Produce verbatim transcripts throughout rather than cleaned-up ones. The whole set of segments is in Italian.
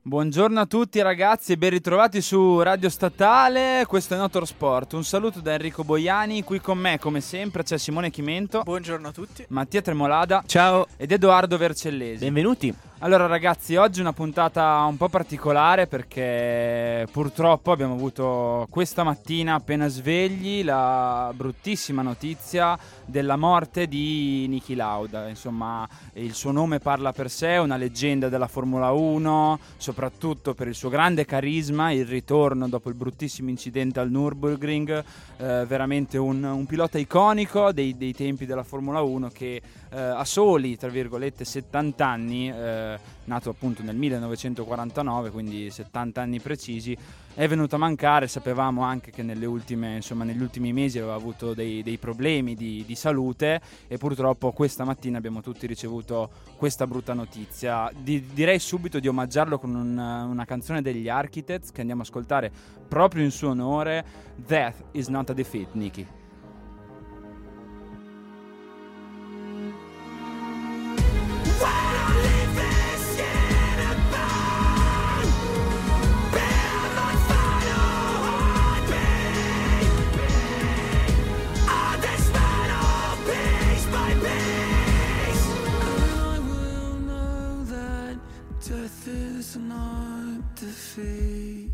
Buongiorno a tutti ragazzi e ben ritrovati su Radio Statale, questo è Motorsport. Un saluto da Enrico Boiani, qui con me come sempre c'è Simone Chimento. Buongiorno a tutti. Mattia Tremolada. Ciao. Ed Edoardo Vercellesi. Benvenuti. Allora ragazzi, oggi una puntata un po' particolare perché purtroppo abbiamo avuto questa mattina appena svegli la bruttissima notizia della morte di Niki Lauda. Insomma, il suo nome parla per sé, una leggenda della Formula uno, soprattutto per il suo grande carisma, il ritorno dopo il bruttissimo incidente al Nürburgring, eh, veramente un, un pilota iconico dei, dei tempi della Formula uno che eh, a soli, tra virgolette, settanta anni, eh, nato appunto nel millenovecentoquarantanove, quindi settanta anni precisi, è venuto a mancare. Sapevamo anche che nelle ultime, insomma, negli ultimi mesi aveva avuto dei, dei problemi di, di salute e purtroppo questa mattina abbiamo tutti ricevuto questa brutta notizia. Di, direi subito di omaggiarlo con un, una canzone degli Architects che andiamo a ascoltare proprio in suo onore, Death is not a defeat, Niki. Death is not defeat.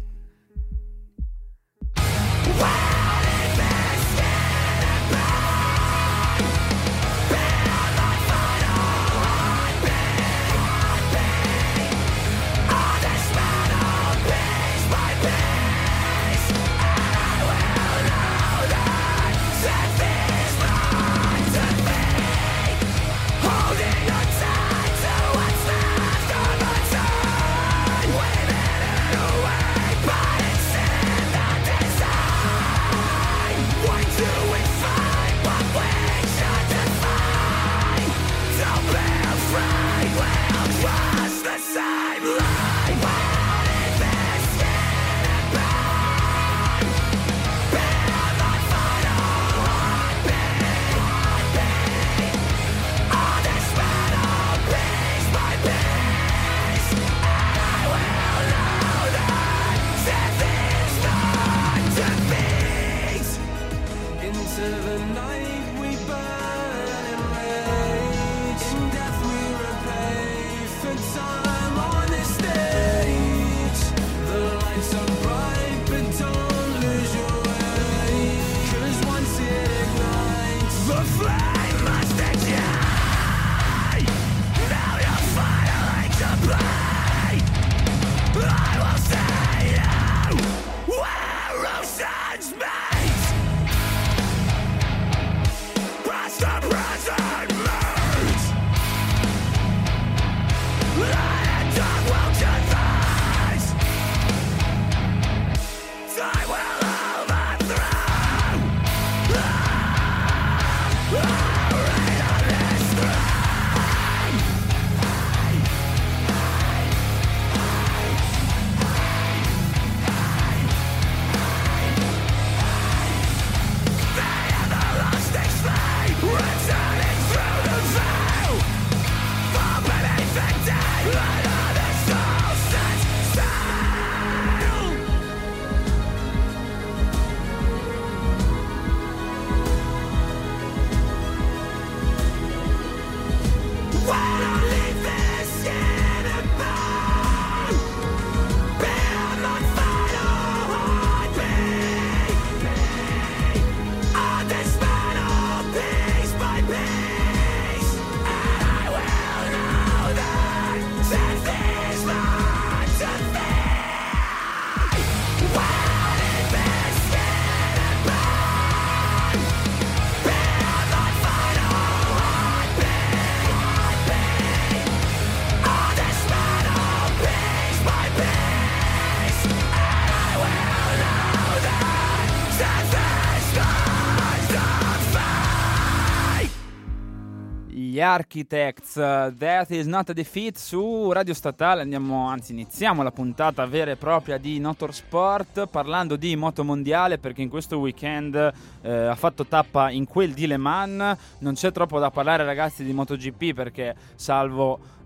Architects, Death is not a defeat su Radio Statale. Andiamo, anzi iniziamo la puntata vera e propria di Motorsport parlando di moto mondiale, perché in questo weekend eh, ha fatto tappa in quel di Le Mans. Non c'è troppo da parlare ragazzi di MotoGP perché salvo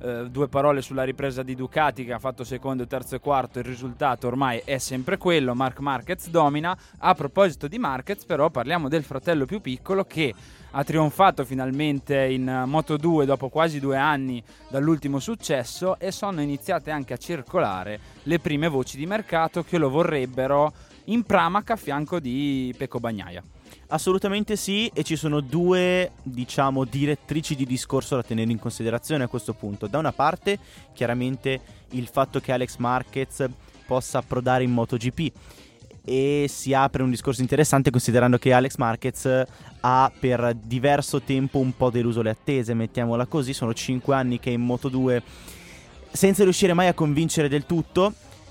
eh, due parole sulla ripresa di Ducati, che ha fatto secondo, terzo e quarto. Il risultato ormai è sempre quello, Marc Marquez domina. A proposito di Marquez, però, parliamo del fratello più piccolo che ha trionfato finalmente in Moto due dopo quasi due anni dall'ultimo successo, e sono iniziate anche a circolare le prime voci di mercato che lo vorrebbero in Pramac a fianco di Pecco Bagnaia. Assolutamente sì, e ci sono due, diciamo, direttrici di discorso da tenere in considerazione a questo punto. Da una parte, chiaramente, il fatto che Alex Marquez possa approdare in MotoGP, e si apre un discorso interessante considerando che Alex Marquez ha per diverso tempo un po' deluso le attese, mettiamola così. Sono cinque anni che è in Moto due senza riuscire mai a convincere del tutto.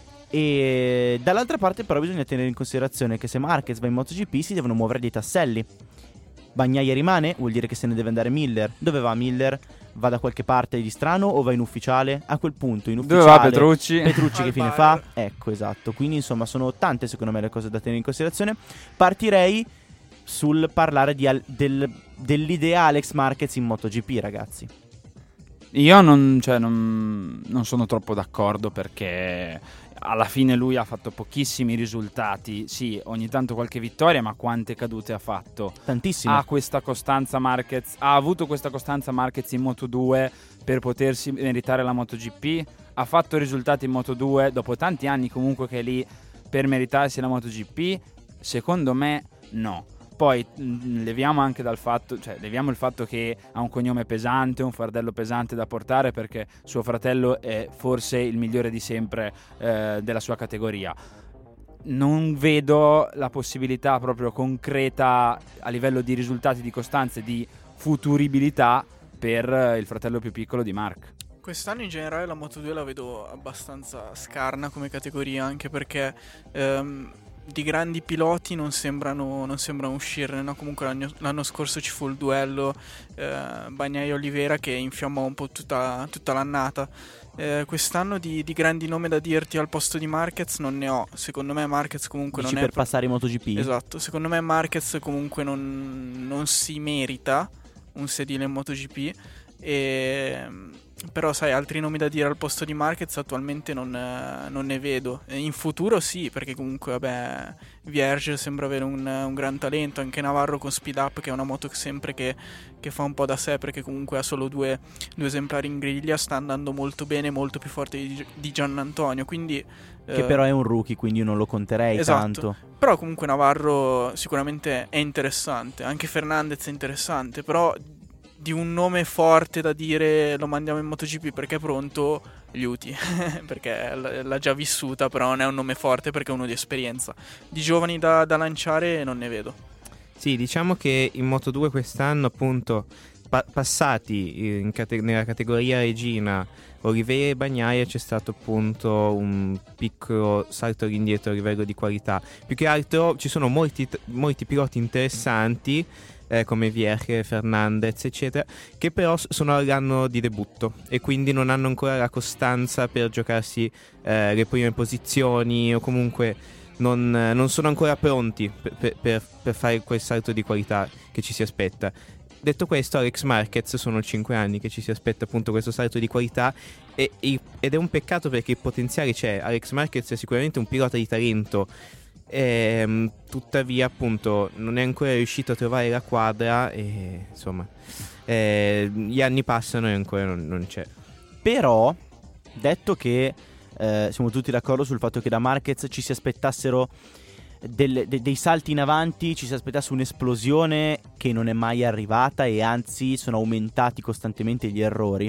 E dall'altra parte però bisogna tenere in considerazione che se Marquez va in MotoGP si devono muovere dei tasselli. Bagnaia rimane, vuol dire che se ne deve andare Miller. Dove va Miller? Va da qualche parte di strano o va in ufficiale? A quel punto in ufficiale dove va Petrucci? Petrucci che fine fa? Ecco, esatto. Quindi insomma sono tante secondo me le cose da tenere in considerazione. Partirei sul parlare di al- del, dell'idea Alex Marquez in MotoGP, ragazzi. Io non, cioè, non, non sono troppo d'accordo, perché alla fine lui ha fatto pochissimi risultati. Sì, ogni tanto qualche vittoria, ma quante cadute ha fatto? Tantissime. Ha questa costanza Marquez, ha avuto questa costanza Marquez in Moto due per potersi meritare la MotoGP? Ha fatto risultati in Moto due dopo tanti anni comunque che è lì per meritarsi la MotoGP? Secondo me no. Poi mh, leviamo anche dal fatto, cioè leviamo il fatto che ha un cognome pesante, un fardello pesante da portare, perché suo fratello è forse il migliore di sempre eh, della sua categoria. Non vedo la possibilità proprio concreta a livello di risultati, di costanza e di futuribilità per eh, il fratello più piccolo di Marc. Quest'anno in generale la Moto due la vedo abbastanza scarna come categoria, anche perché ehm, di grandi piloti non sembrano, non sembrano uscirne, no? Comunque l'anno, l'anno scorso ci fu il duello eh, Bagnaia-Oliveira che infiammò un po' tutta, tutta l'annata. Eh, quest'anno di, di grandi nomi da dirti al posto di Marquez non ne ho. Secondo me Marquez comunque Dici non è per passare in MotoGP? Esatto, secondo me Marquez comunque non, non si merita un sedile in MotoGP. E però sai, altri nomi da dire al posto di Marquez attualmente non, eh, non ne vedo. In futuro sì, perché comunque vabbè, Vierge sembra avere un, un gran talento, anche Navarro con Speed Up, che è una moto sempre che, che fa un po' da sé, perché comunque ha solo due, due esemplari in griglia, sta andando molto bene, molto più forte di, di Giannantonio, quindi che eh, però è un rookie, quindi io non lo conterei esatto. tanto. Però comunque Navarro sicuramente è interessante, anche Fernandez è interessante, però di un nome forte da dire lo mandiamo in MotoGP perché è pronto, Liuti, perché l'ha già vissuta, però non è un nome forte perché è uno di esperienza. Di giovani da, da lanciare non ne vedo. Sì, diciamo che in Moto due quest'anno appunto pa- passati in cate- nella categoria regina Oliveira e Bagnaia c'è stato appunto un piccolo salto all'indietro a livello di qualità. Più che altro ci sono molti, t- molti piloti interessanti eh, come Vierge, Fernandez eccetera, che però sono all'anno di debutto e quindi non hanno ancora la costanza per giocarsi eh, le prime posizioni, o comunque non, non sono ancora pronti per, per, per fare quel salto di qualità che ci si aspetta. Detto questo, Alex Marquez sono cinque anni che ci si aspetta appunto questo salto di qualità e, ed è un peccato perché il potenziale c'è. Alex Marquez è sicuramente un pilota di talento, e, tuttavia appunto non è ancora riuscito a trovare la quadra e insomma eh, gli anni passano e ancora non, non c'è. Però, detto che eh, siamo tutti d'accordo sul fatto che da Marquez ci si aspettassero Del, de, dei salti in avanti, ci si aspettasse un'esplosione che non è mai arrivata e anzi sono aumentati costantemente gli errori.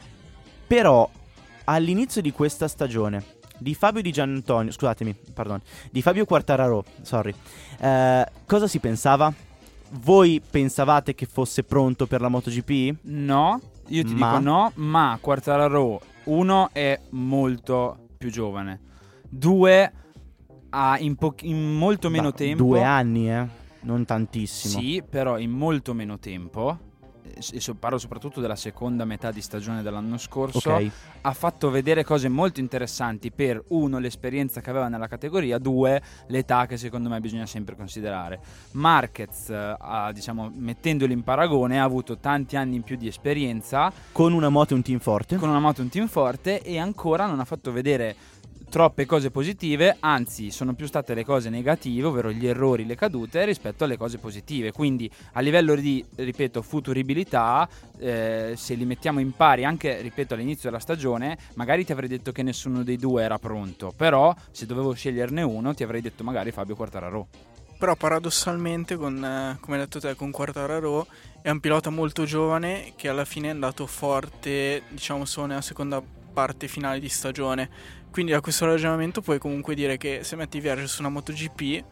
Però all'inizio di questa stagione di Fabio Di Giannantonio, scusatemi, pardon, di Fabio Quartararo, sorry, eh, cosa si pensava? Voi pensavate che fosse pronto per la MotoGP? No, io ti Ma? dico no, ma Quartararo uno è molto più giovane, due ha in, po- in molto meno Bah, tempo. Due anni, eh? Non tantissimo. Sì, però in molto meno tempo e so- parlo soprattutto della seconda metà di stagione dell'anno scorso, Ok. ha fatto vedere cose molto interessanti per uno, l'esperienza che aveva nella categoria, due, l'età che secondo me bisogna sempre considerare. Marquez, eh, ha, diciamo, mettendolo in paragone, ha avuto tanti anni in più di esperienza, Con una moto e un team forte. con una moto e un team forte, e ancora non ha fatto vedere troppe cose positive, anzi sono più state le cose negative, ovvero gli errori, le cadute, rispetto alle cose positive. Quindi a livello di, ripeto, futuribilità, eh, se li mettiamo in pari anche, ripeto, all'inizio della stagione, magari ti avrei detto che nessuno dei due era pronto, però se dovevo sceglierne uno ti avrei detto magari Fabio Quartararo. Però paradossalmente, con, eh, come hai detto te, con Quartararo è un pilota molto giovane che alla fine è andato forte, diciamo, solo nella seconda parte finale di stagione. Quindi da questo ragionamento puoi comunque dire che se metti Vierge su una MotoGP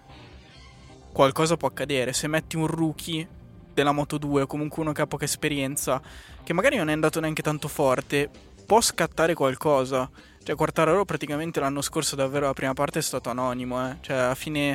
qualcosa può accadere. Se metti un rookie della Moto due o comunque uno che ha poca esperienza, che magari non è andato neanche tanto forte, può scattare qualcosa. Cioè Quartararo praticamente l'anno scorso davvero la prima parte è stato anonimo, eh. Cioè a fine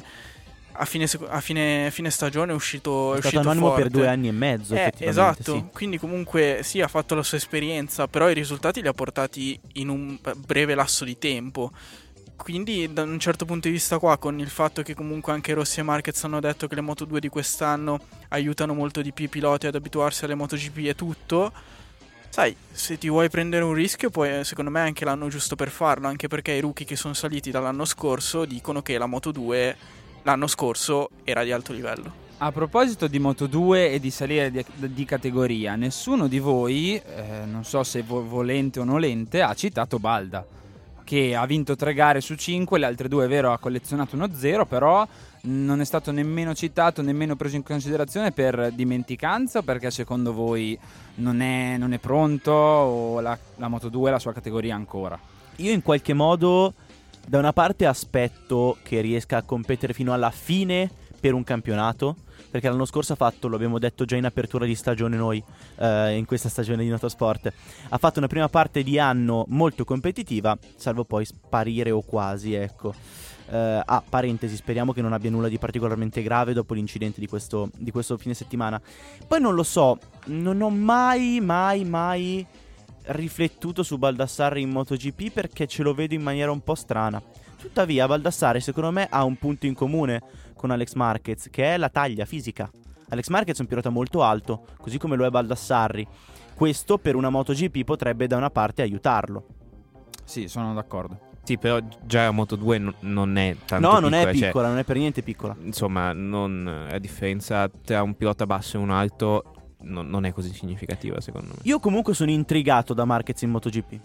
A fine, seco- a fine, fine stagione è uscito, È è stato uscito anonimo forte. per due anni e mezzo, Eh, effettivamente. esatto, Sì. quindi comunque sì, ha fatto la sua esperienza, però i risultati li ha portati in un breve lasso di tempo. Quindi da un certo punto di vista qua, con il fatto che comunque anche Rossi e Marquez hanno detto che le Moto due di quest'anno aiutano molto di più i piloti ad abituarsi alle MotoGP e tutto, sai, se ti vuoi prendere un rischio, poi secondo me è anche l'anno giusto per farlo, anche perché i rookie che sono saliti dall'anno scorso dicono che la Moto due l'anno scorso era di alto livello. A proposito di Moto due e di salire di, di categoria, nessuno di voi, eh, non so se vo- volente o nolente, ha citato Balda, che ha vinto tre gare su cinque, le altre due è vero ha collezionato uno zero, però non è stato nemmeno citato, nemmeno preso in considerazione per dimenticanza, o perché secondo voi non è, non è pronto, o la, la Moto due è la sua categoria ancora? Io in qualche modo, da una parte aspetto che riesca a competere fino alla fine per un campionato, perché l'anno scorso ha fatto, lo abbiamo detto già in apertura di stagione noi, eh, in questa stagione di Notosport, ha fatto una prima parte di anno molto competitiva, salvo poi sparire o quasi, ecco. Eh, ah, parentesi, speriamo che non abbia nulla di particolarmente grave dopo l'incidente di questo, di questo fine settimana. Poi non lo so, non ho mai, mai, mai riflettuto su Baldassarri in MotoGP, perché ce lo vedo in maniera un po' strana. Tuttavia Baldassarri secondo me ha un punto in comune con Alex Marquez, che è la taglia fisica. Alex Marquez è un pilota molto alto, così come lo è Baldassarri. Questo per una MotoGP potrebbe da una parte aiutarlo. Sì, sono d'accordo. Sì, però già la Moto due non, non è tanto No, piccola. non è cioè, piccola, non è per niente piccola. insomma, non, la differenza tra un pilota basso e un alto non, non è così significativa, secondo me. Io comunque sono intrigato da Marquez in MotoGP.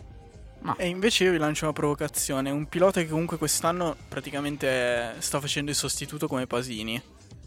E invece io vi lancio una provocazione. Un pilota che comunque quest'anno praticamente sta facendo il sostituto come Pasini.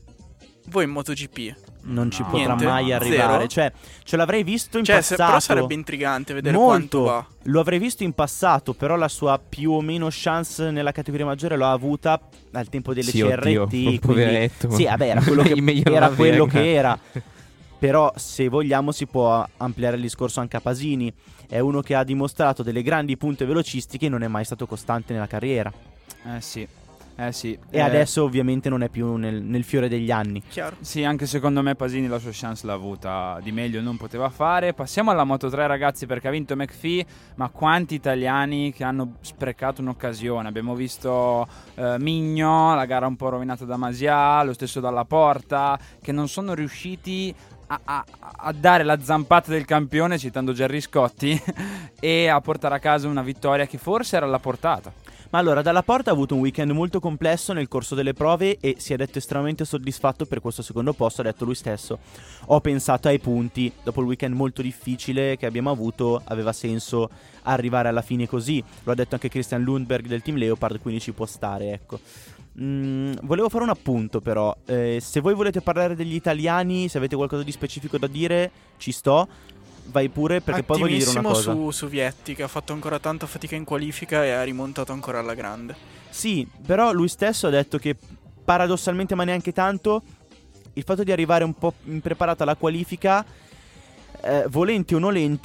Voi in MotoGP? Non ci No. potrà Niente? mai arrivare. Zero? Cioè, ce l'avrei visto in Cioè, se- passato. però sarebbe intrigante vedere molto. quanto va. Lo avrei visto in passato, però la sua più o meno chance nella categoria maggiore l'ha avuta al tempo delle Sì, C R T. oddio, quindi- poveretto. Sì, vabbè, era quello, che, Meglio non era, averla. quello che era. Però se vogliamo si può ampliare il discorso anche a Pasini. È uno che ha dimostrato delle grandi punte velocistiche e non è mai stato costante nella carriera. Eh sì, eh sì. E Eh, adesso ovviamente non è più nel, nel fiore degli anni. Chiaro. Sì, anche secondo me Pasini la sua chance l'ha avuta, di meglio non poteva fare. Passiamo alla Moto tre, ragazzi, perché ha vinto McPhee, ma quanti italiani che hanno sprecato un'occasione. Abbiamo visto eh, Migno, la gara un po' rovinata da Masia, lo stesso Dalla Porta, che non sono riusciti a, a, a dare la zampata del campione, citando Gerry Scotti, e a portare a casa una vittoria che forse era alla portata. Ma allora, Dalla Porta ha avuto un weekend molto complesso nel corso delle prove e si è detto estremamente soddisfatto per questo secondo posto. Ha detto lui stesso: ho pensato ai punti, dopo il weekend molto difficile che abbiamo avuto aveva senso arrivare alla fine così. Lo ha detto anche Christian Lundberg del team Leopard, quindi ci può stare, ecco. Mm, volevo fare un appunto però, eh, se voi volete parlare degli italiani, se avete qualcosa di specifico da dire, ci sto. Vai pure, perché poi voglio dire una cosa. Attivissimo su, su Vietti, che ha fatto ancora tanta fatica in qualifica e ha rimontato ancora alla grande. Sì, però lui stesso ha detto che paradossalmente, ma neanche tanto, il fatto di arrivare un po' impreparato alla qualifica, eh, volente o nolente,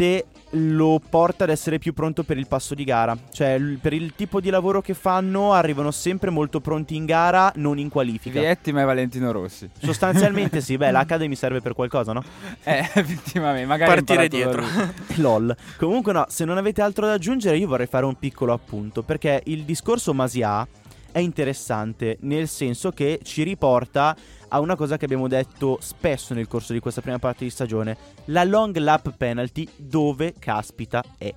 lo porta ad essere più pronto per il passo di gara. Cioè l- per il tipo di lavoro che fanno arrivano sempre molto pronti in gara, non in qualifica. Vietti ma e Valentino Rossi. Sostanzialmente sì, beh, l'Academy serve per qualcosa, no? Eh, effettivamente, magari Partire ha imparato da dietro. lui. LOL. Comunque no, se non avete altro da aggiungere io vorrei fare un piccolo appunto, perché il discorso Masia è interessante, nel senso che ci riporta a una cosa che abbiamo detto spesso nel corso di questa prima parte di stagione: la long lap penalty dove caspita è.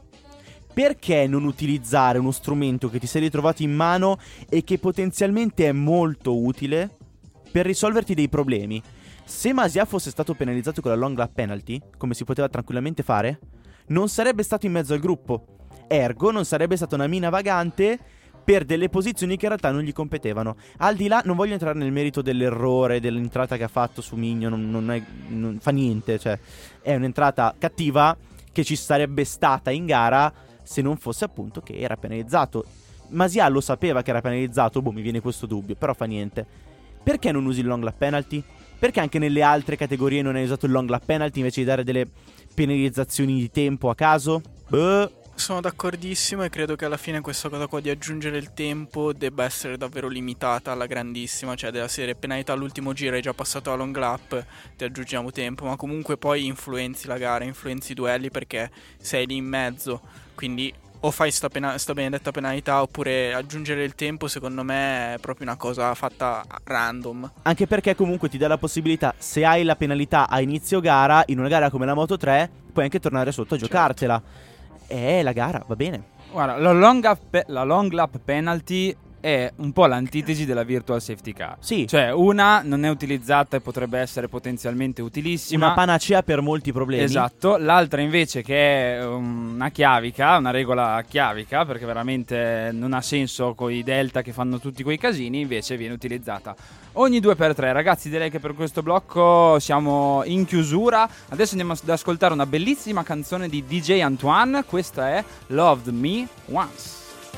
Perché non utilizzare uno strumento che ti sei ritrovato in mano e che potenzialmente è molto utile per risolverti dei problemi? Se Masia fosse stato penalizzato con la long lap penalty, come si poteva tranquillamente fare, non sarebbe stato in mezzo al gruppo. Ergo non sarebbe stata una mina vagante per delle posizioni che in realtà non gli competevano. Al di là, non voglio entrare nel merito dell'errore, dell'entrata che ha fatto su Migno, non, non, è, non fa niente, cioè è un'entrata cattiva che ci sarebbe stata in gara se non fosse appunto che era penalizzato. Masia lo sapeva che era penalizzato, boh, mi viene questo dubbio, però fa niente. Perché non usi il long lap penalty? Perché anche nelle altre categorie non hai usato il long lap penalty invece di dare delle penalizzazioni di tempo a caso? Boh. Sono d'accordissimo e credo che alla fine questa cosa qua di aggiungere il tempo debba essere davvero limitata alla grandissima, cioè della serie penalità all'ultimo giro, hai già passato la long lap, ti aggiungiamo tempo, ma comunque poi influenzi la gara, influenzi i duelli perché sei lì in mezzo, quindi o fai sta, pena- sta benedetta penalità oppure aggiungere il tempo secondo me è proprio una cosa fatta random. Anche perché comunque ti dà la possibilità, se hai la penalità a inizio gara, in una gara come la Moto tre, puoi anche tornare sotto a Certo. giocartela. E la gara va bene. Guarda, la long, up pe- la long lap penalty è un po' l'antitesi della virtual safety car. Sì. Cioè, una non è utilizzata e potrebbe essere potenzialmente utilissima. Una panacea per molti problemi. Esatto, l'altra invece che è una chiavica, una regola chiavica, perché veramente non ha senso con i delta che fanno tutti quei casini, invece viene utilizzata ogni due per tre. Ragazzi, direi che per questo blocco siamo in chiusura. Adesso andiamo ad ascoltare una bellissima canzone di D J Antoine. Questa è Loved Me Once.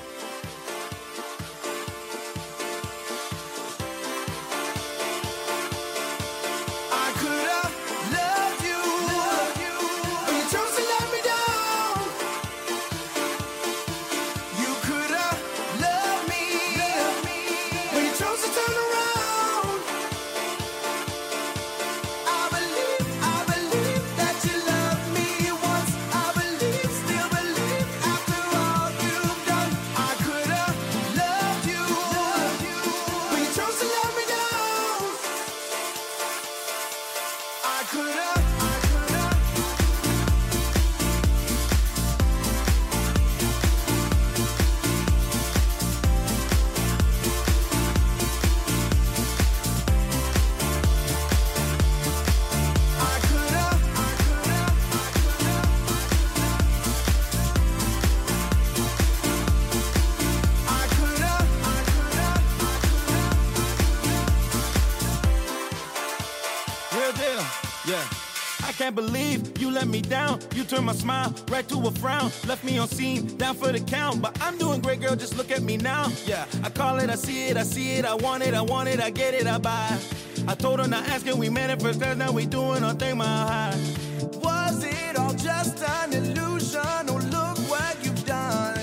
Can't believe you let me down. You turned my smile right to a frown. Left me on scene, down for the count. But I'm doing great, girl, just look at me now. Yeah, I call it, I see it, I see it. I want it, I want it, I get it, I buy. I told her not asking, we manifest that. Now we doing our thing, my high. Was it all just an illusion? Oh, look what you've done.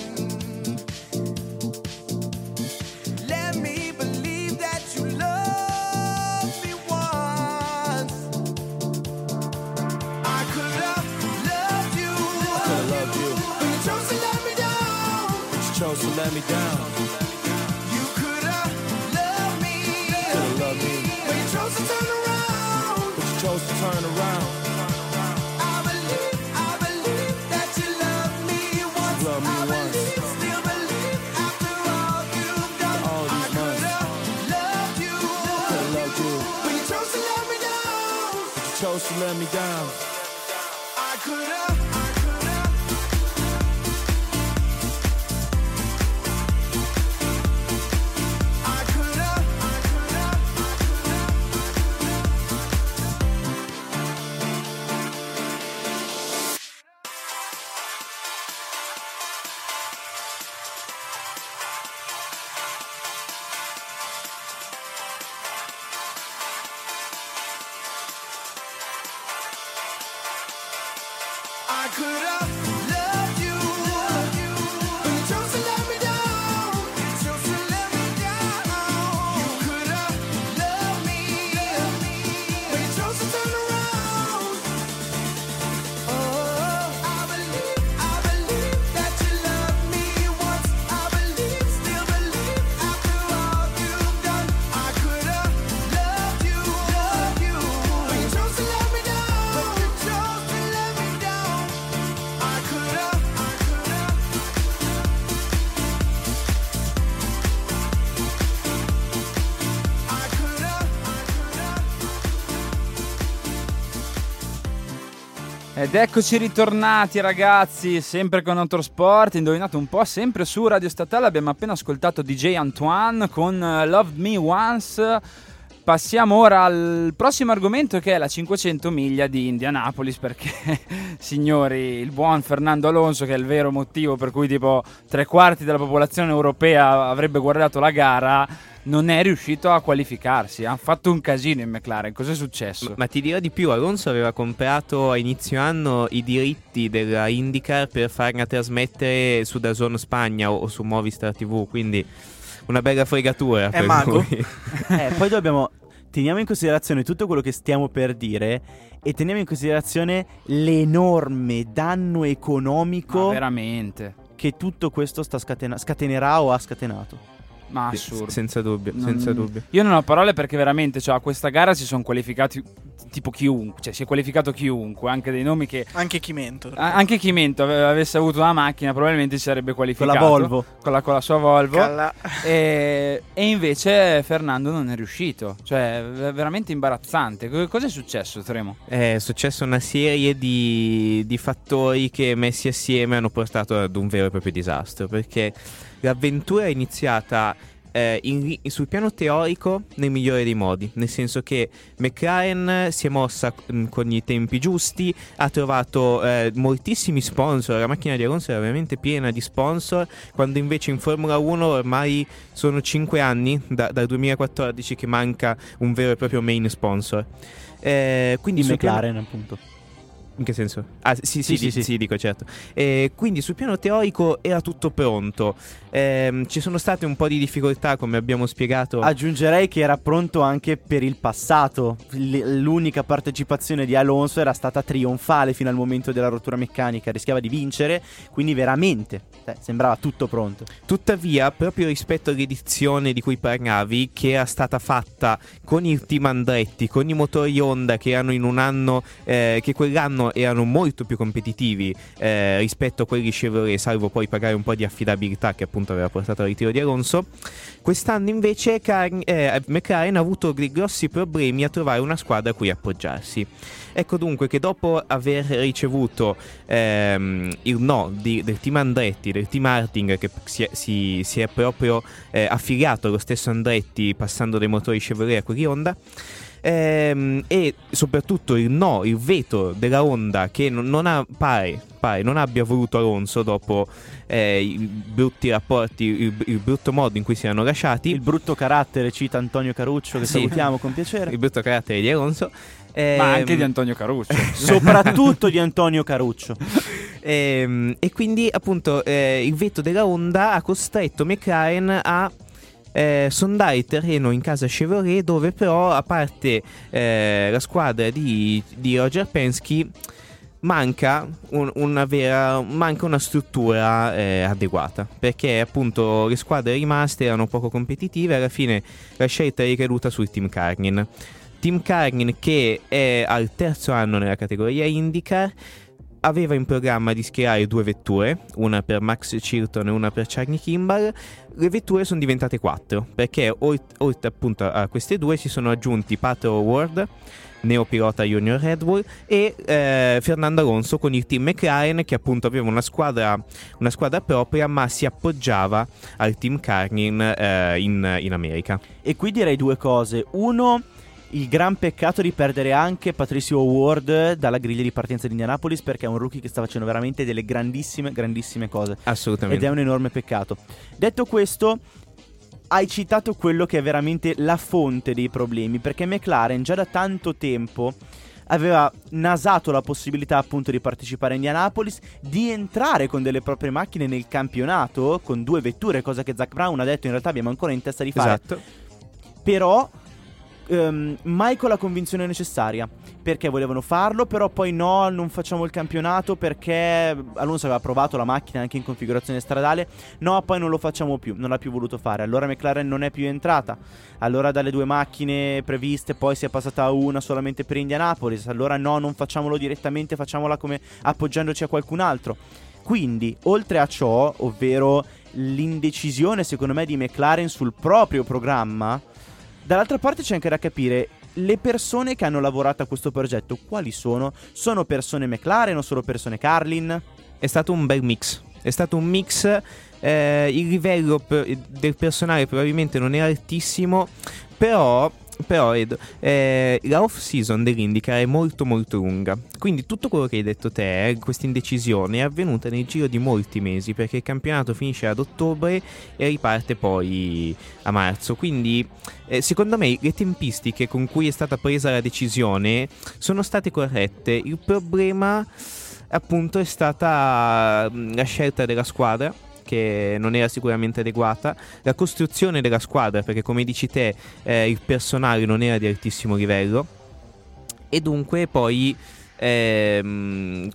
Let me believe that you love me once. I could have loved you. I could have loved you. But you chose to let me down. But you chose to let me down. You could have loved me. Could have loved me. But you chose to turn around. But you chose to turn around. I believe, I believe that you love me once. Love me I once. Believe, still believe after all you've done. All these I could have loved you. Could have loved you. But you chose to let me down. But you chose to let me down. I could have. I could have Ed eccoci ritornati ragazzi, sempre con Autosport, indovinato un po', sempre su Radio Statale. Abbiamo appena ascoltato D J Antoine con Loved Me Once. Passiamo ora al prossimo argomento, che è la cinquecento miglia di Indianapolis, perché signori, il buon Fernando Alonso, che è il vero motivo per cui tipo tre quarti della popolazione europea avrebbe guardato la gara, non è riuscito a qualificarsi. Ha fatto un casino in McLaren. Cos'è successo? Ma, ma ti dirò di più, Alonso aveva comprato a inizio anno i diritti della IndyCar per farla trasmettere su DAZN Spagna o, o su Movistar tivù, quindi una bella fregatura. È per mago. lui. Eh, poi dobbiamo teniamo in considerazione tutto quello che stiamo per dire e teniamo in considerazione l'enorme danno economico Ma veramente. che tutto questo sta scatena- scatenerà o ha scatenato. Ma Sì, assurdo. senza dubbio, Non- senza dubbio. Io non ho parole, perché veramente, cioè, a questa gara si sono qualificati tipo chiunque, cioè si è qualificato chiunque, anche dei nomi che Anche Chimento. a- anche Chimento ave- avesse avuto una macchina probabilmente si sarebbe Con qualificato la Volvo. con la, con la sua Volvo. Calla. e, e invece Fernando non è riuscito, cioè è veramente imbarazzante. Co- Cosa è successo, Tremo? È successa una serie di, di fattori che messi assieme hanno portato ad un vero e proprio disastro, perché l'avventura è iniziata eh, in- sul piano teorico nel migliore dei modi, nel senso che McLaren si è mossa mh, con i tempi giusti, ha trovato eh, moltissimi sponsor, la macchina di Alonso era veramente piena di sponsor, quando invece in Formula uno ormai sono cinque anni, da- dal duemilaquattordici, che manca un vero e proprio main sponsor. Eh, quindi Di sul piano- McLaren, appunto. In che senso? Ah, sì, sì, Sì, sì, sì, sì. sì, dico, certo. Eh, quindi sul piano teorico era tutto pronto. Ehm, ci sono state un po' di difficoltà, come abbiamo spiegato. Aggiungerei che era pronto anche per il passato. L- l'unica partecipazione di Alonso era stata trionfale fino al momento della rottura meccanica, rischiava di vincere, quindi veramente eh, sembrava tutto pronto. Tuttavia, proprio rispetto all'edizione di cui parlavi, che era stata fatta con il team Andretti, con i motori Honda che erano in un anno, eh, che quell'anno erano molto più competitivi eh, rispetto a quelli Chevrolet, salvo poi pagare un po' di affidabilità che appunto aveva portato al ritiro di Alonso. Quest'anno invece Car- eh, McLaren ha avuto dei grossi problemi a trovare una squadra a cui appoggiarsi. Ecco dunque che dopo aver ricevuto ehm, il no di- del team Andretti, del team Harding, che si è, si, si è proprio eh, affiliato allo stesso Andretti passando dai motori Chevrolet a quelli Honda, Ehm, e soprattutto il no, il veto della Honda, che non, non ha, pare, pare non abbia voluto Alonso dopo eh, i brutti rapporti, il, il brutto modo in cui si erano lasciati, Il brutto carattere, cita Antonio Caruccio, che Sì. salutiamo con piacere. il brutto carattere di Alonso, ehm, Ma anche di Antonio Caruccio. Soprattutto di Antonio Caruccio. ehm, e quindi appunto eh, il veto della Honda ha costretto McLaren a Eh, sondare il terreno in casa Chevrolet, dove però, a parte eh, la squadra di, di Roger Penske, manca un- una vera manca una struttura eh, adeguata, perché appunto le squadre rimaste erano poco competitive. Alla fine la scelta è ricaduta sul team Carlin team Carlin che è al terzo anno nella categoria IndyCar. Aveva in programma di schierare due vetture, una per Max Chilton e una per Charlie Kimball. Le vetture sono diventate quattro, perché olt- oltre appunto a queste due si sono aggiunti Pato O'Ward, neopilota Junior Red Bull, e eh, Fernando Alonso con il team McLaren, che appunto aveva una squadra, una squadra propria, ma si appoggiava al team Carlin eh, in, in America. E qui direi due cose. Uno, il gran peccato di perdere anche Patricio O'Ward dalla griglia di partenza di Indianapolis, perché è un rookie che sta facendo veramente delle grandissime, grandissime cose. Assolutamente. Ed è un enorme peccato. Detto questo, hai citato quello che è veramente la fonte dei problemi, perché McLaren già da tanto tempo aveva nasato la possibilità appunto di partecipare a Indianapolis, di entrare con delle proprie macchine nel campionato, con due vetture, cosa che Zach Brown ha detto in realtà abbiamo ancora in testa di fare. Esatto. Però ehm, mai con la convinzione necessaria, perché volevano farlo, però poi no, non facciamo il campionato perché Alonso aveva provato la macchina anche in configurazione stradale. No, poi non lo facciamo più, non l'ha più voluto fare. Allora McLaren non è più entrata. Allora dalle due macchine previste poi si è passata a una solamente per Indianapolis. Allora no, non facciamolo direttamente, facciamola come appoggiandoci a qualcun altro. Quindi, oltre a ciò, ovvero l'indecisione secondo me di McLaren sul proprio programma, dall'altra parte c'è anche da capire le persone che hanno lavorato a questo progetto, quali sono? Sono persone McLaren o sono persone Carlin? È stato un bel mix. È stato un mix. Eh, il livello per, del personale probabilmente non era altissimo, però, però Edo, eh, la off season dell'IndyCar è molto molto lunga, quindi tutto quello che hai detto te, eh, questa indecisione è avvenuta nel giro di molti mesi, perché il campionato finisce ad ottobre e riparte poi a marzo, quindi eh, secondo me le tempistiche con cui è stata presa la decisione sono state corrette. Il problema appunto è stata la scelta della squadra, che non era sicuramente adeguata, la costruzione della squadra, perché come dici te eh, il personale non era di altissimo livello, e dunque poi ehm,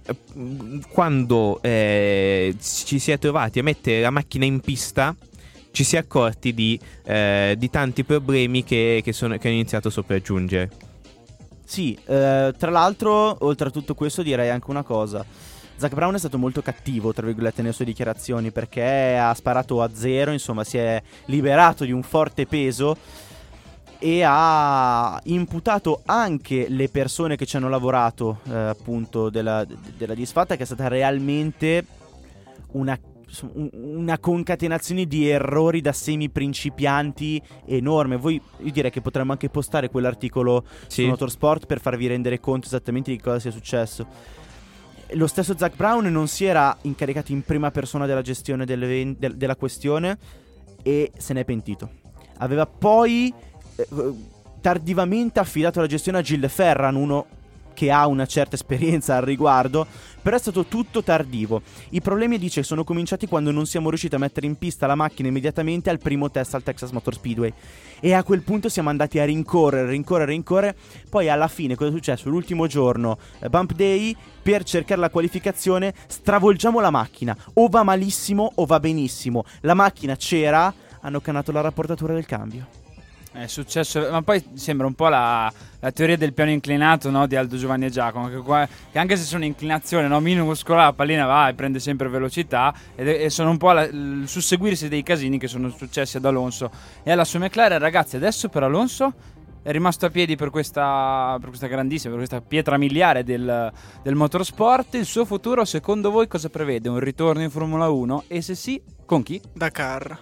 quando eh, ci si è trovati a mettere la macchina in pista ci si è accorti di, eh, di tanti problemi che, che, sono, che hanno iniziato a sopraggiungere. Sì, eh, tra l'altro, oltre a tutto questo direi anche una cosa. Zak Brown è stato molto cattivo, tra virgolette, nelle sue dichiarazioni, perché ha sparato a zero, insomma si è liberato di un forte peso e ha imputato anche le persone che ci hanno lavorato, eh, appunto, della, della disfatta, che è stata realmente una, una concatenazione di errori da semi principianti enorme. Voi, io direi che potremmo anche postare quell'articolo sì. su Motorsport per farvi rendere conto esattamente di cosa sia successo. Lo stesso Zak Brown non si era incaricato in prima persona della gestione delle, de, della questione e se n'è pentito. Aveva poi eh, tardivamente affidato la gestione a Gilles Ferran, uno che ha una certa esperienza al riguardo, però è stato tutto tardivo. I problemi, dice, sono cominciati quando non siamo riusciti a mettere in pista la macchina immediatamente al primo test al Texas Motor Speedway, e a quel punto siamo andati a rincorrere, rincorrere, rincorrere. Poi alla fine cosa è successo? L'ultimo giorno, eh, Bump Day, per cercare la qualificazione stravolgiamo la macchina, o va malissimo o va benissimo. La macchina c'era, hanno cannato la rapportatura del cambio. È successo, ma poi sembra un po' la, la teoria del piano inclinato, no, di Aldo Giovanni e Giacomo, che, qua, che anche se sono inclinazione, no, minuscola, la pallina va e prende sempre velocità, ed è, e sono un po' la, il susseguirsi dei casini che sono successi ad Alonso e alla sua McLaren. Ragazzi, adesso per Alonso è rimasto a piedi per questa, per questa grandissima, per questa pietra miliare del, del motorsport. Il suo futuro, secondo voi, cosa prevede? Un ritorno in Formula uno? E se sì, con chi? Dakar.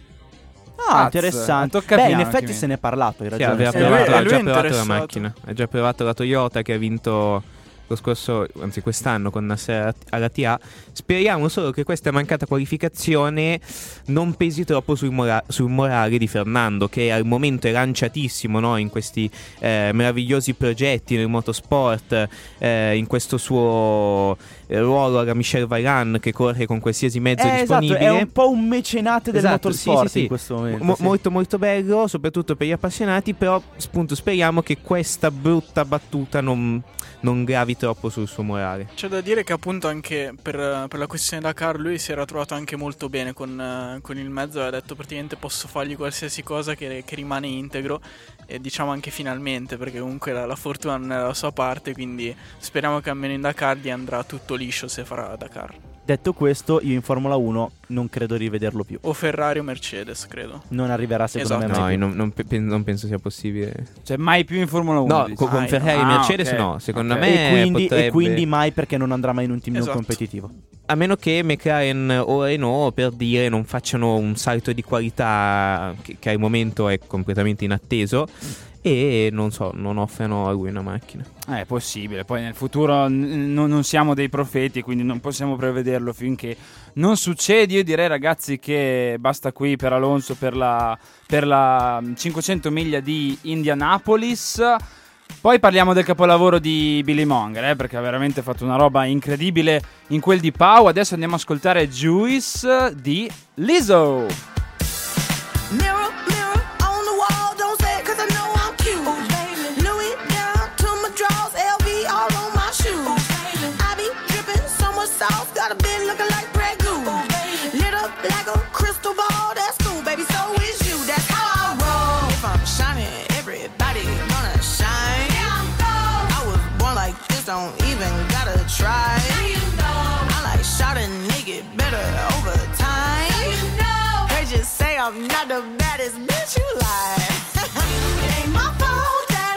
Ah, Cazzo, interessante. tocca Beh, piano, in effetti Kimi. se ne è parlato, hai Sì, ragione. aveva Sì. provato, lui- ha lui già è provato la interessato. macchina, ha già provato la Toyota che ha vinto lo scorso, anzi quest'anno con Nasser alla T A. Speriamo solo che questa mancata qualificazione non pesi troppo sul, mora- sul morale di Fernando, che al momento è lanciatissimo, no? In questi eh, meravigliosi progetti nel motorsport, eh, in questo suo eh, ruolo alla Michel Vaillant, che corre con qualsiasi mezzo Eh, esatto, disponibile. è un po' un mecenate del Esatto, motorsport sì, sì, sì. in questo momento. Mo- sì. Molto molto bello, soprattutto per gli appassionati, però appunto speriamo che questa brutta battuta non, non gravi troppo sul suo morale. C'è da dire che appunto anche per, per la questione Dakar lui si era trovato anche molto bene con, eh, con il mezzo, e ha detto praticamente posso fargli qualsiasi cosa che, che rimane integro, e diciamo anche finalmente, perché comunque la, la fortuna non è dalla sua parte, quindi speriamo che almeno in Dakar gli andrà tutto liscio se farà Dakar. Detto questo, io in Formula uno non credo di rivederlo più. O Ferrari o Mercedes, credo. Non arriverà secondo Esatto. me No, mai io più. non, non pe- non penso sia possibile. Cioè mai più in Formula uno? No, dici? con, con Ah, Ferrari e ah, Mercedes ok. no, secondo Ok. me E quindi, potrebbe... e quindi mai, perché non andrà mai in un team non Esatto. competitivo. A meno che McLaren o Renault, per dire, non facciano un salto di qualità che, che al momento è completamente inatteso, e non so, non offrono a lui una macchina. Eh, è possibile, poi nel futuro n- n- non siamo dei profeti, quindi non possiamo prevederlo finché non succede. Io direi, ragazzi, che basta qui per Alonso, per la, per la cinquecento miglia di Indianapolis. Poi parliamo del capolavoro di Billy Monger, eh, perché ha veramente fatto una roba incredibile in quel di Pau. Adesso andiamo ad ascoltare Juice di Lizzo. Mirror, mirror on the wall, don't say it 'cause I know I'm cute. Oh, baby. Louis down to my drawers, L V all on my shoes. Oh, baby. I be dripping so much sauce, got a bit looking like Grey Goose. Oh, baby. Lit up like a crystal ball, that's cool, baby, so is you, that's how I roll. If I'm shining, everybody gonna shine. Yeah, I'm gold. I was born like this, don't even gotta try. Now you know. I like shouting naked better over time. Now you know. They just say I'm not the baddest bitch, you lie. It ain't my fault that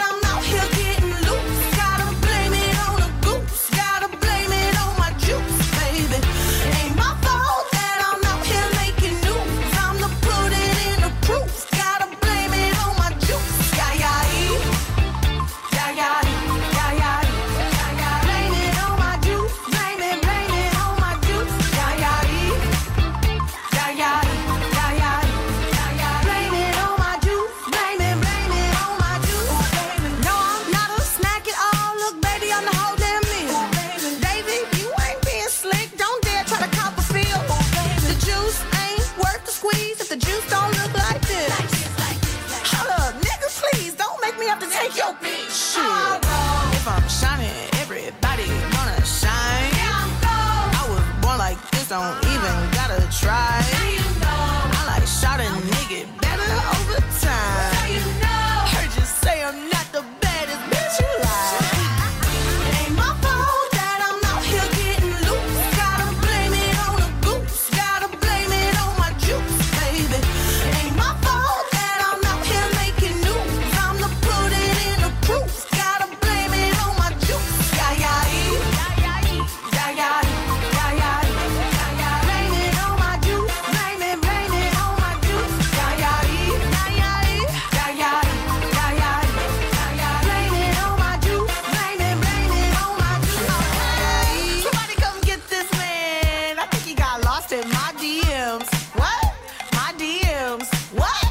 take your bitch. Shit. If I'm shining, everybody wanna shine. I was born like this, don't even gotta try. I like shot a nigga better over time. Heard you say I'm not the baddest bitch you like. It ain't my fault that I'm out here getting loose. Gotta blame it on the goose. Gotta blame it on my juice, baby. It ain't my fault that I'm out here making news. I'm the put it in the proof. Gotta blame it on my juice. Yeah, yeah, yeah, yeah, yeah, yeah, yeah, yeah. Blame it on my juice. Blame it, blame it on my juice. Yeah, yeah, yeah, yeah, yeah, yeah, yeah, yeah, yeah. Blame it on my juice. Blame it, blame it on my juice. Okay. Somebody come get this man. I think he got lost in my D Ms. What? My D Ms. What?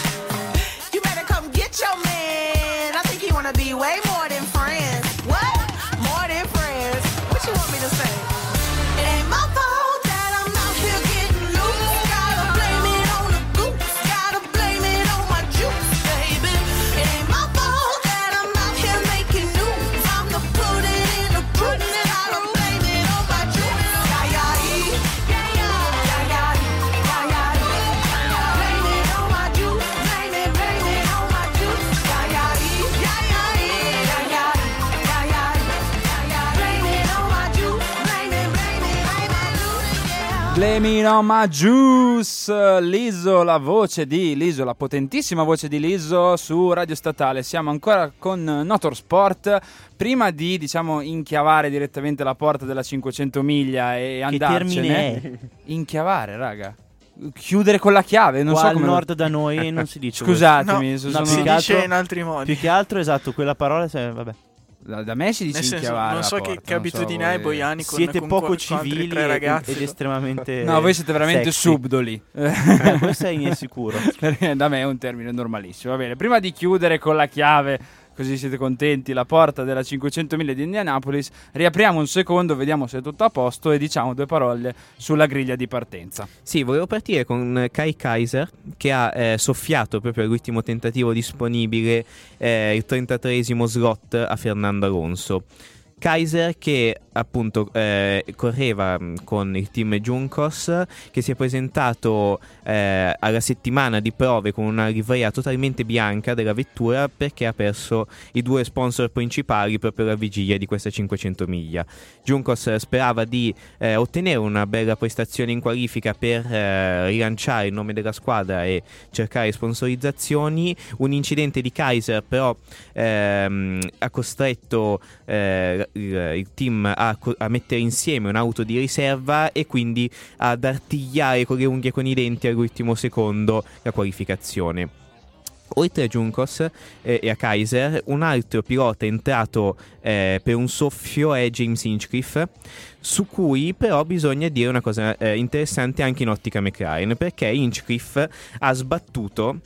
You better come get your man. I think he wanna be way more than friends. What? More than friends. What you want me to say? It ain't my fault that I'm out here getting loose. Gotta blame it on the goose. Gotta blame it on my juice, baby. It ain't my fault that I'm out here making news. I'm the put it in the proof. Gotta blame it on my juice. Yeah, yeah, yeah, yeah, yeah, yeah, yeah, yeah, yeah. Blame it on my juice. Blame it, blame it on my juice. Yeah, yeah, yeah, yeah, yeah, yeah, yeah, yeah, yeah, yeah. Blame it on my juice. Blame it, blame it on my juice. Yeah. Blame it on my juice. Lizzo, la voce di Lizzo, la potentissima voce di Lizzo su Radio Statale. Siamo ancora con Notorsport. Prima di, diciamo, inchiavare direttamente la porta della cinquecento miglia e Che termine andarcene. è? Inchiavare, raga. Chiudere con la chiave, non Qua so al come nord da noi non si dice Scusatemi, No, se no, sono- si più che dice altro- in altri modi. questo. Più che altro, esatto, quella parola, se- vabbè. da, da me si dice Nel senso, inchiavare non la so che, porta, che non so abitudini hai voi. Boiani con, Siete con, poco con altri civili tre ed, ragazzi. ed estremamente No, voi siete veramente sexy. subdoli. Eh, questo è insicuro. Perché da me è un termine normalissimo. Va bene, prima di chiudere con la chiave, così siete contenti, la porta della cinquecento miglia di Indianapolis, riapriamo un secondo, vediamo se è tutto a posto e diciamo due parole sulla griglia di partenza. Sì, volevo partire con Kai Kaiser che ha eh, soffiato proprio all'ultimo tentativo disponibile eh, il trentatreesimo slot a Fernando Alonso. Kaiser che appunto eh, correva mh, con il team Juncos, che si è presentato eh, alla settimana di prove con una livrea totalmente bianca della vettura perché ha perso i due sponsor principali proprio alla vigilia di questa cinquecento miglia. Juncos sperava di eh, ottenere una bella prestazione in qualifica per eh, rilanciare il nome della squadra e cercare sponsorizzazioni. Un incidente di Kaiser però ehm, ha costretto eh, il, il team a, a mettere insieme un'auto di riserva e quindi ad artigliare con le unghie e con i denti all'ultimo secondo la qualificazione. Oltre a Juncos eh, e a Kaiser, un altro pilota entrato eh, per un soffio è James Hinchcliffe, su cui però bisogna dire una cosa eh, interessante anche in ottica McLaren, perché Hinchcliffe ha sbattuto,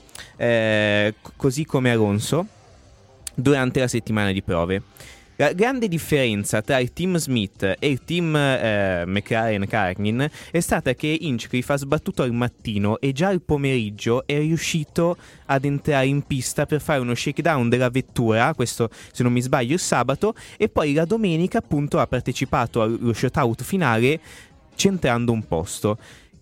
eh, c- così come Alonso, durante la settimana di prove. La grande differenza tra il team Smith e il team eh, McLaren-Carlin è stata che Hinchcliffe ha sbattuto al mattino e già al pomeriggio è riuscito ad entrare in pista per fare uno shakedown della vettura, questo se non mi sbaglio il sabato, e poi la domenica appunto ha partecipato allo shootout finale centrando un posto.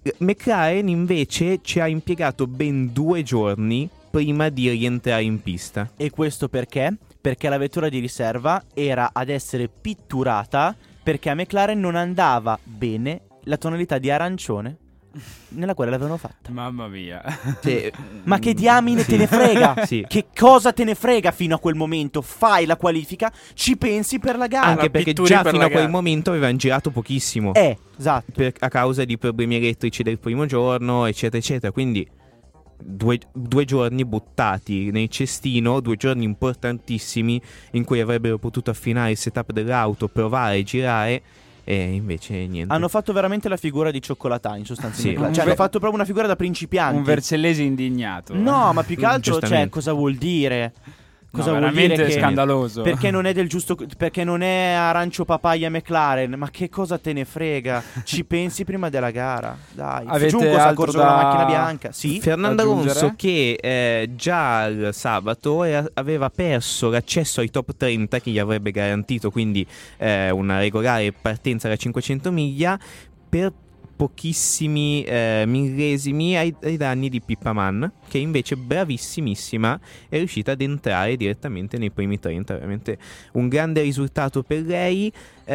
McLaren invece ci ha impiegato ben due giorni prima di rientrare in pista. E questo perché? Perché la vettura di riserva era ad essere pitturata perché a McLaren non andava bene la tonalità di arancione nella quale l'avevano fatta. Mamma mia. Sì. Ma che diamine te ne frega? Sì. Che cosa te ne frega fino a quel momento? Fai la qualifica, ci pensi per la gara. Anche la perché pitturi già per fino la a quel gara. momento avevano girato pochissimo Eh, esatto. per- a causa di problemi elettrici del primo giorno, eccetera eccetera, quindi Due, due giorni buttati nel cestino, due giorni importantissimi in cui avrebbero potuto affinare il setup dell'auto, provare, girare, e invece niente. Hanno fatto veramente la figura di cioccolatani sostanzialmente. Sì. Cioè Un hanno ve- fatto proprio una figura da principianti. Un Vercellesi indignato. No, ma più che altro, cioè, Giustamente. cosa vuol dire? Cosa No, vuol veramente dire che scandaloso. perché non è del giusto, perché non è arancio papaya McLaren, ma che cosa te ne frega? Ci pensi prima della gara, dai. Avete Giunco sa altro corso da- con la macchina bianca. Sì. Fernando aggiungere? Alonso che eh, già il sabato era- aveva perso l'accesso ai top trenta che gli avrebbe garantito quindi eh, una regolare partenza da cinquecento miglia per pochissimi eh, millesimi ai, ai danni di Pippa Mann, che invece bravissimissima è riuscita ad entrare direttamente nei primi trenta. Veramente un grande risultato per lei.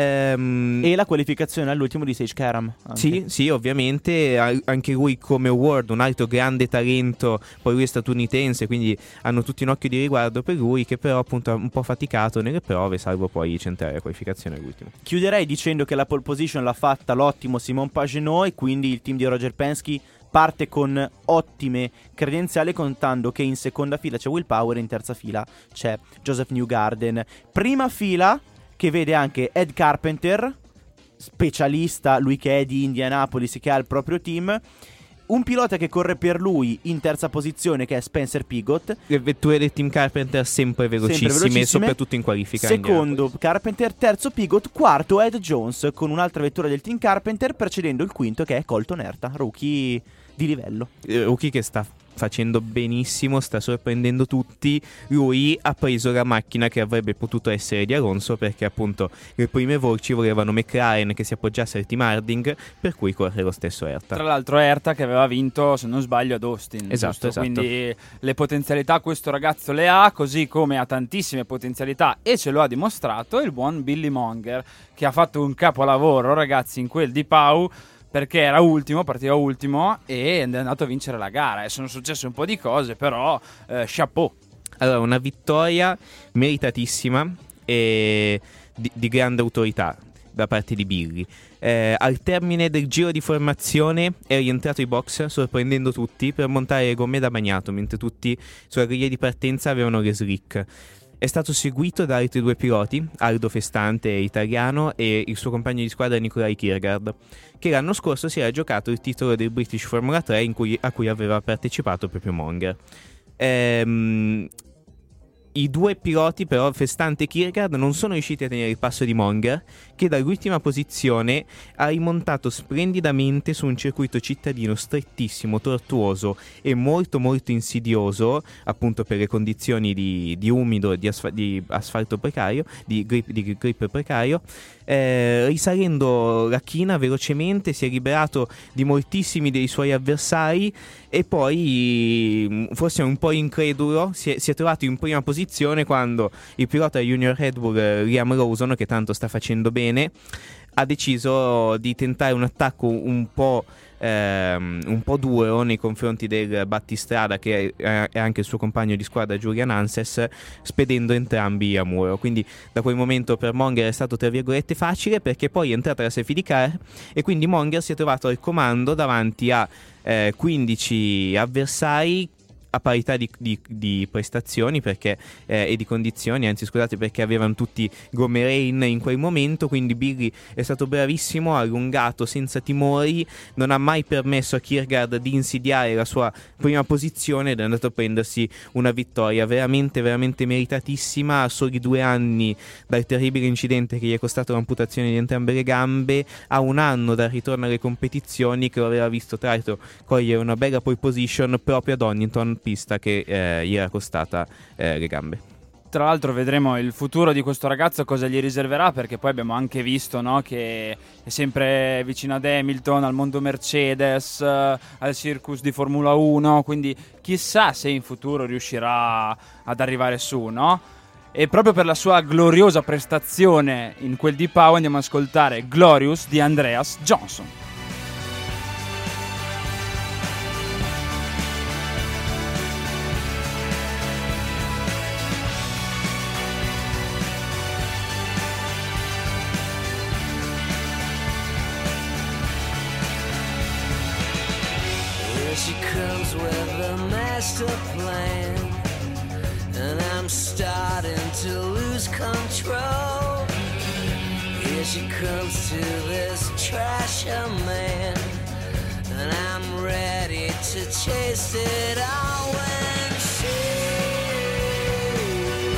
Ehm, E la qualificazione all'ultimo di Sage Karam. anche. Sì, sì, ovviamente, a- anche lui come Ward, un altro grande talento, poi lui è statunitense, quindi hanno tutti un occhio di riguardo per lui, che però appunto ha un po' faticato nelle prove, salvo poi centrare la qualificazione all'ultimo. Chiuderei dicendo che la pole position l'ha fatta l'ottimo Simon Pagenaud e quindi il team di Roger Penske parte con ottime credenziali, contando che in seconda fila c'è Will Power e in terza fila c'è Joseph Newgarden. Prima fila che vede anche Ed Carpenter, specialista, lui che è di Indianapolis, che ha il proprio team. Un pilota che corre per lui in terza posizione, che è Spencer Pigot. Le vetture del team Carpenter sempre velocissime, velocissime. soprattutto in qualifica. Secondo Carpenter, terzo Pigot, quarto Ed Jones con un'altra vettura del team Carpenter, precedendo il quinto che è Colton Herta, rookie di livello. Eh, Rookie che sta facendo benissimo, sta sorprendendo tutti. Lui ha preso la macchina che avrebbe potuto essere di Alonso, perché appunto le prime voci volevano McLaren che si appoggiasse al team Harding, per cui corre lo stesso Herta. Tra l'altro Herta che aveva vinto, se non sbaglio, ad Austin. Esatto, giusto? esatto. Quindi le potenzialità questo ragazzo le ha, così come ha tantissime potenzialità, e ce lo ha dimostrato il buon Billy Monger, che ha fatto un capolavoro, ragazzi, in quel di Pau, perché era ultimo, partiva ultimo e è andato a vincere la gara. E sono successe un po' di cose, però eh, chapeau. Allora, una vittoria meritatissima e di, di grande autorità da parte di Billy. Eh, al termine del giro di formazione è rientrato ai box sorprendendo tutti per montare le gomme da bagnato, mentre tutti sulla griglia di partenza avevano le slick. È stato seguito da altri due piloti, Aldo Festante, italiano, e il suo compagno di squadra Nikolai Kiergaard, che l'anno scorso si era giocato il titolo del British Formula tre in cui, a cui aveva partecipato proprio Monger. Ehm... I due piloti però, Festante e Kiergaard, non sono riusciti a tenere il passo di Monger, che dall'ultima posizione ha rimontato splendidamente su un circuito cittadino strettissimo, tortuoso e molto molto insidioso, appunto per le condizioni di, di umido, di, asfa- di asfalto precario, di grip, di grip precario. Eh, risalendo la china velocemente si è liberato di moltissimi dei suoi avversari e poi, forse un po' incredulo, si è, si è trovato in prima posizione quando il pilota Junior Red Bull Liam Lawson, che tanto sta facendo bene, ha deciso di tentare un attacco un po' ehm, un po' duro nei confronti del battistrada, che è, è anche il suo compagno di squadra Julian Anses, spedendo entrambi a muro. Quindi da quel momento per Monger è stato tra virgolette facile, perché poi è entrata la safety car e quindi Monger si è trovato al comando davanti a eh, quindici avversari a parità di, di, di prestazioni perché, eh, e di condizioni, anzi scusate, perché avevano tutti gomme rain in quel momento. Quindi Billy è stato bravissimo, ha allungato senza timori, non ha mai permesso a Kiergaard di insidiare la sua prima posizione ed è andato a prendersi una vittoria veramente veramente meritatissima a soli due anni dal terribile incidente che gli è costato l'amputazione di entrambe le gambe, a un anno dal ritorno alle competizioni, che lo aveva visto tra l'altro cogliere una bella pole position proprio ad Donington, pista che eh, gli era costata eh, le gambe. Tra l'altro vedremo il futuro di questo ragazzo cosa gli riserverà, perché poi abbiamo anche visto, no, che è sempre vicino ad Hamilton, al mondo Mercedes, eh, al circus di Formula uno, quindi chissà se in futuro riuscirà ad arrivare su, no? E proprio per la sua gloriosa prestazione in quel di Pau andiamo ad ascoltare Glorious di Andreas Johnson. She comes with a master plan, and I'm starting to lose control. Here she comes to this trasher man, and I'm ready to chase it all when she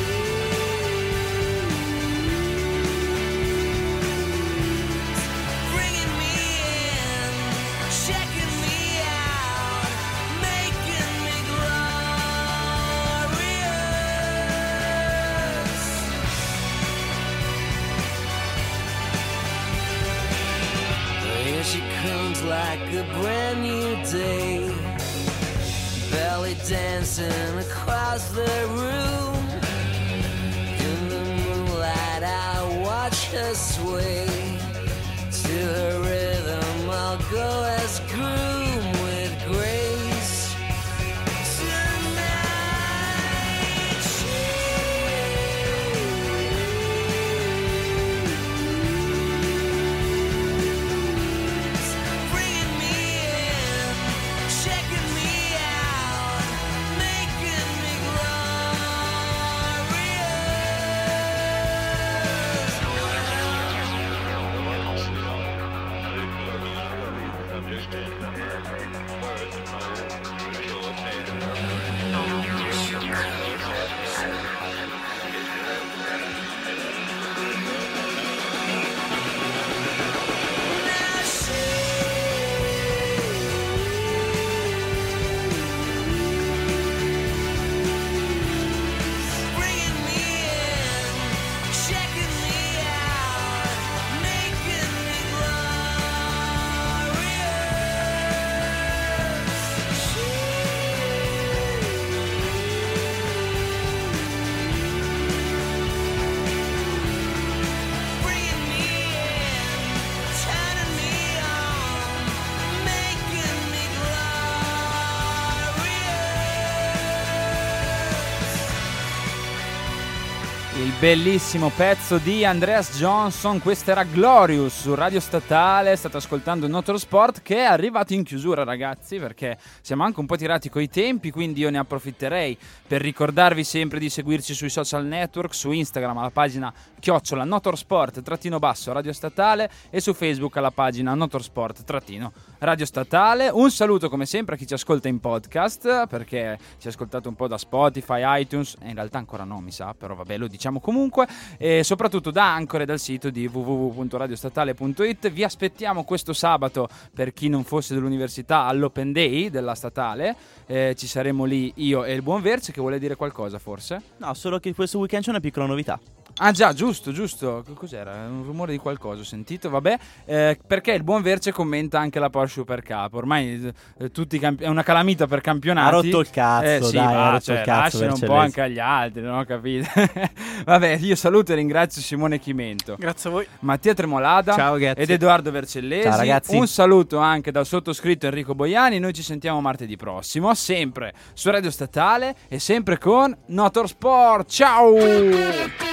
a brand new day. Belly dancing across the room. In the moonlight I watch her sway. To her rhythm I'll go as groom with grace. Tonight she's bringing me in, checking me out, making me Il bellissimo pezzo di Andreas Johnson, questa era Glorious su Radio Statale. State ascoltando Motorsport, che è arrivato in chiusura, ragazzi, perché siamo anche un po' tirati coi tempi, quindi io ne approfitterei per ricordarvi sempre di seguirci sui social network, su Instagram alla pagina chiocciola Motorsport trattino basso Radio Statale e su Facebook alla pagina Motorsport trattino Radio Statale. Un saluto come sempre a chi ci ascolta in podcast, perché ci ha ascoltato un po' da Spotify, iTunes, e in realtà ancora no, mi sa, però vabbè, lo diciamo comunque, e soprattutto da Anchor e dal sito di w w w punto radiostatale punto it. Vi aspettiamo questo sabato, per chi non fosse dell'università, all'Open Day della Statale. Eh, ci saremo lì io e il buon Verce, che vuole dire qualcosa forse? No, solo che questo weekend c'è una piccola novità. Ah già, giusto, giusto. Cos'era? Un rumore di qualcosa, ho sentito, vabbè. Eh, perché il buon Verce commenta anche la Porsche Supercup. Ormai eh, tutti camp- è una calamita per campionati. Ha rotto il cazzo, eh, sì, dai, va, ha rotto cioè, il cazzo. lasciano un po' anche agli altri, no? Capite? Vabbè, io saluto e ringrazio Simone Chimento. Grazie a voi. Mattia Tremolada. Ciao, ragazzi. Ed Edoardo Vercellesi. Ciao, ragazzi. Un saluto anche dal sottoscritto Enrico Boiani. Noi ci sentiamo martedì prossimo, sempre su Radio Statale e sempre con Motorsport. Ciao!